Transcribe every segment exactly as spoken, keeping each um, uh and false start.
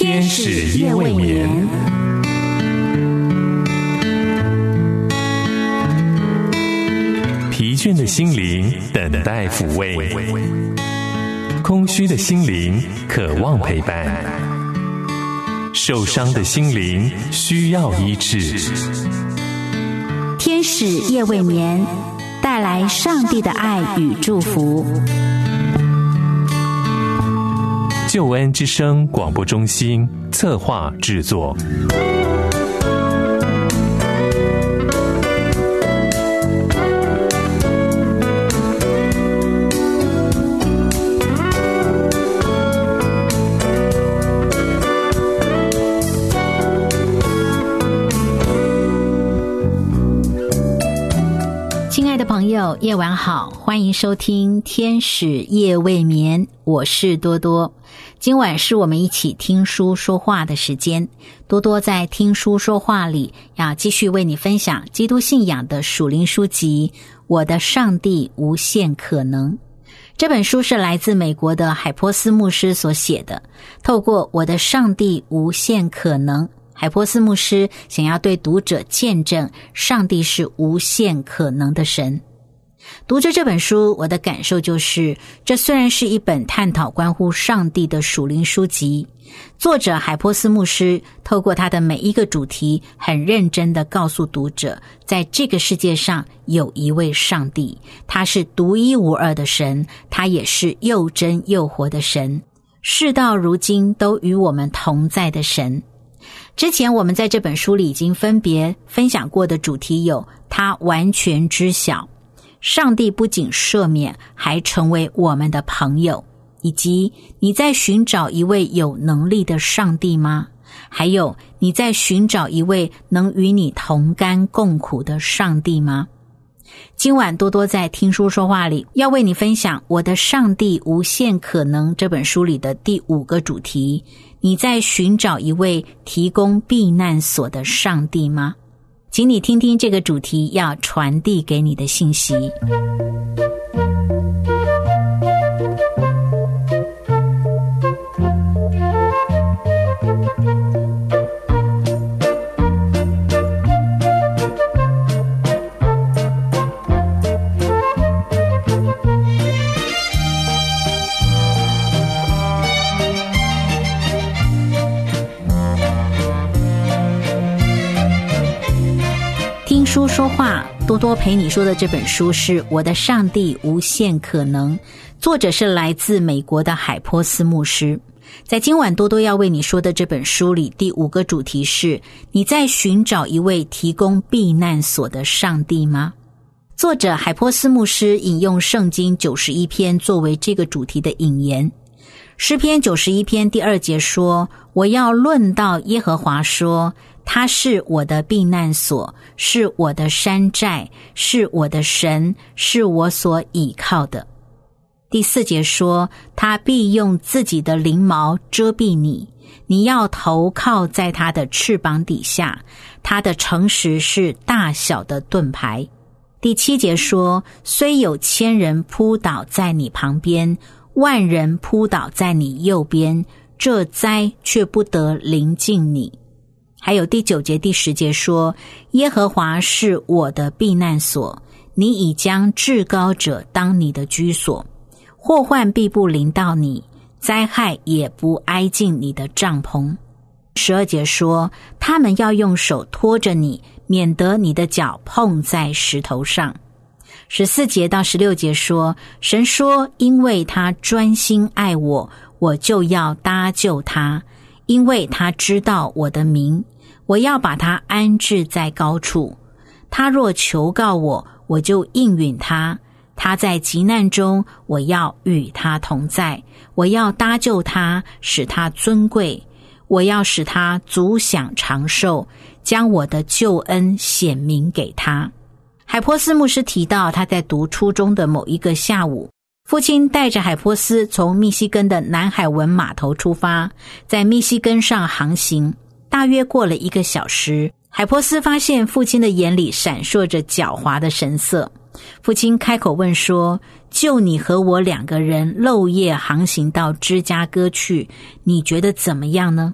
天使夜未眠。疲倦的心灵等待抚慰，空虚的心灵渴望陪伴，受伤的心灵需要医治。 天使夜未眠，带来上帝的爱与祝福。 救恩之声广播中心策划制作。 亲爱的朋友，夜晚好，欢迎收听天使夜未眠，我是多多。今晚是我们一起听书说话的时间，多多在听书说话里要继续为你分享基督信仰的属灵书籍《我的上帝无限可能》。这本书是来自美国的海波斯牧师所写的，透过我的上帝无限可能，海波斯牧师想要对读者见证上帝是无限可能的神。读着这本书，我的感受就是，这虽然是一本探讨关乎上帝的属灵书籍，作者海波斯牧师透过他的每一个主题，很认真地告诉读者，在这个世界上有一位上帝，他是独一无二的神，他也是又真又活的神，事到如今都与我们同在的神。之前我们在这本书里已经分别分享过的主题有，他完全知晓，上帝不仅赦免，还成为我们的朋友，以及你在寻找一位有能力的上帝吗？还有，你在寻找一位能与你同甘共苦的上帝吗？今晚多多在听书说话里要为你分享《我的上帝无限可能》这本书里的第五个主题，你在寻找一位提供避难所的上帝吗？请你听听这个主题要传递给你的信息。听书说话，多多陪你说的这本书是《我的上帝无限可能》，作者是来自美国的海波斯牧师。在今晚多多要为你说的这本书里，第五个主题是，你在寻找一位提供避难所的上帝吗？作者海波斯牧师引用圣经九十一篇作为这个主题的引言。诗篇九十一篇第二节说，我要论到耶和华说，他是我的避难所，是我的山寨，是我的神，是我所倚靠的。第四节说，他必用自己的翎毛遮蔽你，你要投靠在他的翅膀底下，他的诚实是大小的盾牌。第七节说，虽有千人扑倒在你旁边，万人扑倒在你右边，这灾却不得临近你。还有第九节第十节说，耶和华是我的避难所，你已将至高者当你的居所，祸患必不临到你，灾害也不挨近你的帐篷。十二节说，他们要用手托着你，免得你的脚碰在石头上。十四节到十六节说，神说，因为他专心爱我，我就要搭救他，因为他知道我的名，我要把他安置在高处。他若求告我，我就应允他。他在急难中，我要与他同在。我要搭救他，使他尊贵。我要使他足享长寿，将我的救恩显明给他。海波斯牧师提到，他在读初中的某一个下午，父亲带着海波斯从密西根的南海文码头出发，在密西根上航行。大约过了一个小时，海波斯发现父亲的眼里闪烁着狡猾的神色。父亲开口问说，就你和我两个人漏夜航行到芝加哥去，你觉得怎么样呢？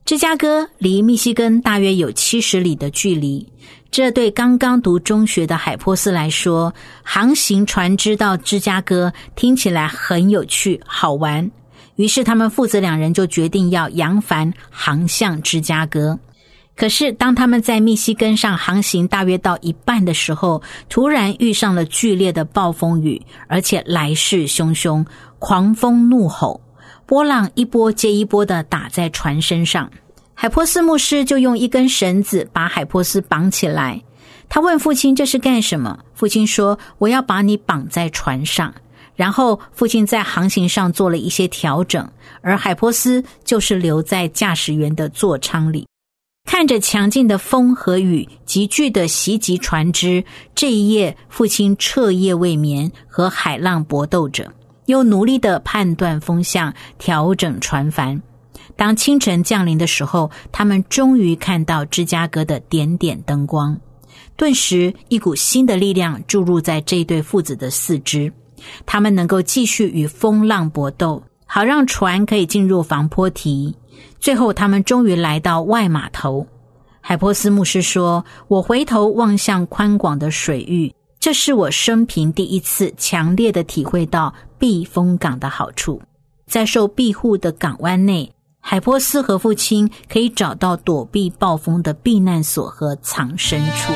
芝加哥离密西根大约有七十里的距离，这对刚刚读中学的海波斯来说，航行船只到芝加哥听起来很有趣好玩，于是他们父子两人就决定要扬帆航向芝加哥。可是当他们在密西根上航行大约到一半的时候，突然遇上了剧烈的暴风雨，而且来势汹汹，狂风怒吼，波浪一波接一波的打在船身上。海波斯牧师就用一根绳子把海波斯绑起来，他问父亲这是干什么？父亲说我要把你绑在船上。然后父亲在航行上做了一些调整，而海波斯就是留在驾驶员的座舱里，看着强劲的风和雨急剧的袭击船只。这一夜父亲彻夜未眠，和海浪搏斗着，又努力地判断风向，调整船帆。当清晨降临的时候，他们终于看到芝加哥的点点灯光。顿时一股新的力量注入在这对父子的四肢，他们能够继续与风浪搏斗，好让船可以进入防波堤。最后他们终于来到外码头。海波斯牧师说，我回头望向宽广的水域，这是我生平第一次强烈地体会到避风港的好处。在受庇护的港湾内，海波斯和父亲可以找到躲避暴风的避难所和藏身处。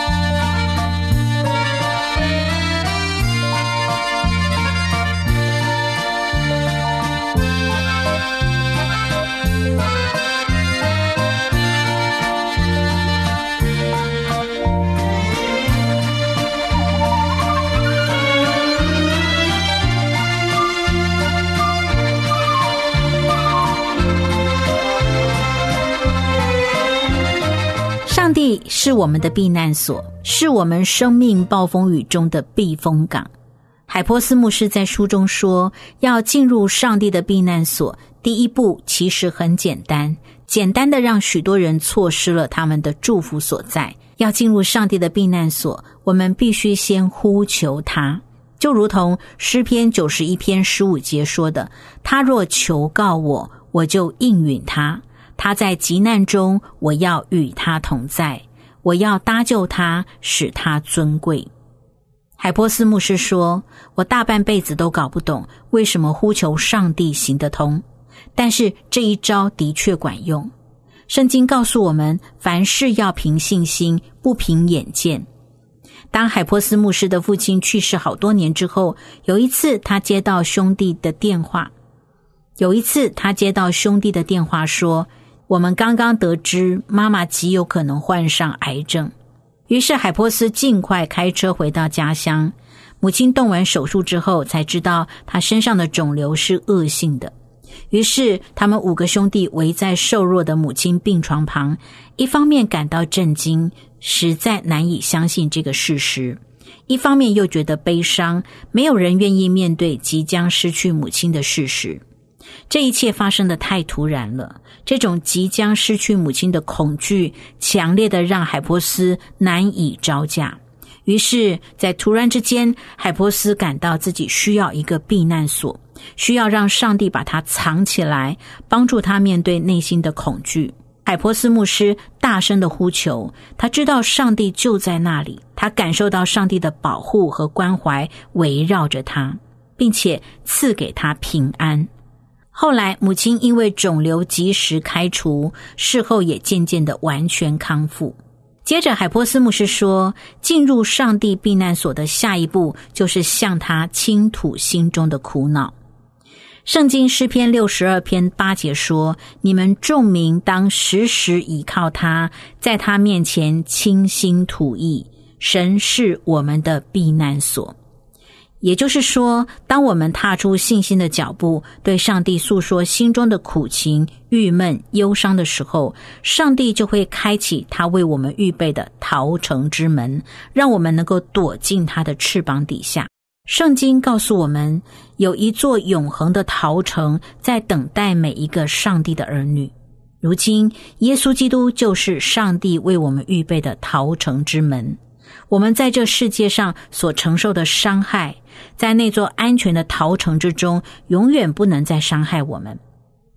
上帝是我们的避难所，是我们生命暴风雨中的避风港。海波斯牧师在书中说，要进入上帝的避难所，第一步其实很简单，简单的让许多人错失了他们的祝福所在。要进入上帝的避难所，我们必须先呼求他，就如同诗篇九十一篇十五节说的，他若求告我，我就应允他。他在急难中，我要与他同在，我要搭救他，使他尊贵。海波斯牧师说，我大半辈子都搞不懂为什么呼求上帝行得通，但是这一招的确管用。圣经告诉我们，凡事要凭信心，不凭眼见。当海波斯牧师的父亲去世好多年之后，有一次他接到兄弟的电话，有一次他接到兄弟的电话说，我们刚刚得知妈妈极有可能患上癌症。于是海波斯尽快开车回到家乡，母亲动完手术之后才知道她身上的肿瘤是恶性的。于是他们五个兄弟围在瘦弱的母亲病床旁，一方面感到震惊，实在难以相信这个事实，一方面又觉得悲伤，没有人愿意面对即将失去母亲的事实。这一切发生得太突然了，这种即将失去母亲的恐惧强烈的让海波斯难以招架。于是在突然之间，海波斯感到自己需要一个避难所，需要让上帝把它藏起来，帮助他面对内心的恐惧。海波斯牧师大声地呼求，他知道上帝就在那里，他感受到上帝的保护和关怀围绕着他，并且赐给他平安。后来母亲因为肿瘤及时开除，事后也渐渐的完全康复。接着海波斯牧师说，进入上帝避难所的下一步就是向他倾吐心中的苦恼。圣经诗篇六十二篇八节说，你们众民当时时倚靠他，在他面前倾心吐意，神是我们的避难所。也就是说，当我们踏出信心的脚步，对上帝诉说心中的苦情、郁闷、忧伤的时候，上帝就会开启他为我们预备的逃城之门，让我们能够躲进他的翅膀底下。圣经告诉我们，有一座永恒的逃城在等待每一个上帝的儿女。如今，耶稣基督就是上帝为我们预备的逃城之门。我们在这世界上所承受的伤害，在那座安全的逃城之中，永远不能再伤害我们。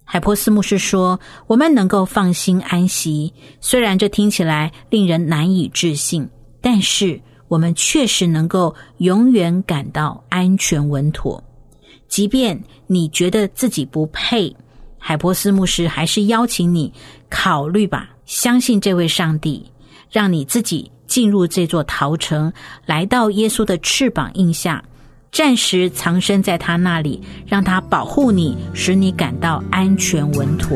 海波斯牧师说，我们能够放心安息，虽然这听起来令人难以置信，但是我们确实能够永远感到安全稳妥。即便你觉得自己不配，海波斯牧师还是邀请你考虑吧，相信这位上帝，让你自己进入这座陶城，来到耶稣的翅膀荫下，暂时藏身在他那里，让他保护你，使你感到安全稳妥。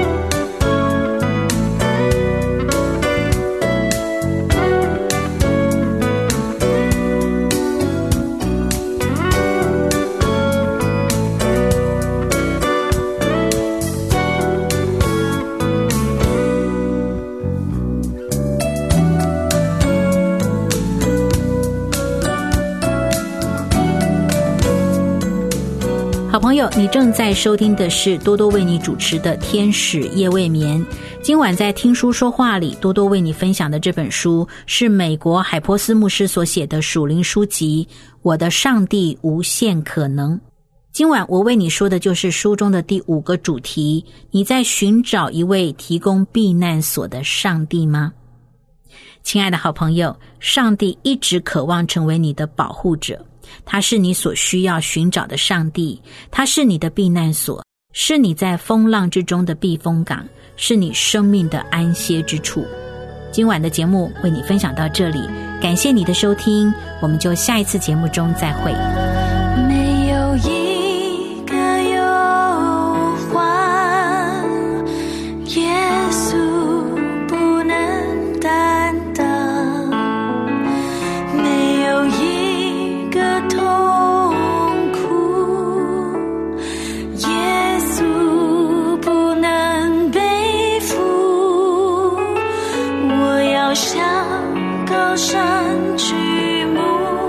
好朋友，你正在收听的是多多为你主持的天使夜未眠。今晚在听书说话里，多多为你分享的这本书是美国海波斯牧师所写的属灵书籍《我的上帝无限可能》。今晚我为你说的就是书中的第五个主题，你在寻找一位提供避难所的上帝吗？亲爱的好朋友，上帝一直渴望成为你的保护者，他是你所需要寻找的上帝，他是你的避难所，是你在风浪之中的避风港，是你生命的安歇之处。今晚的节目为你分享到这里，感谢你的收听，我们就下一次节目中再会。 没有一个忧患，耶稣不能担当，没有一个痛苦，耶稣不能背负。我要向高山举目，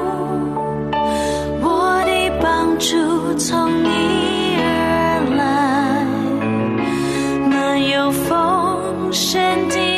我的帮助从你而来，满有丰盛的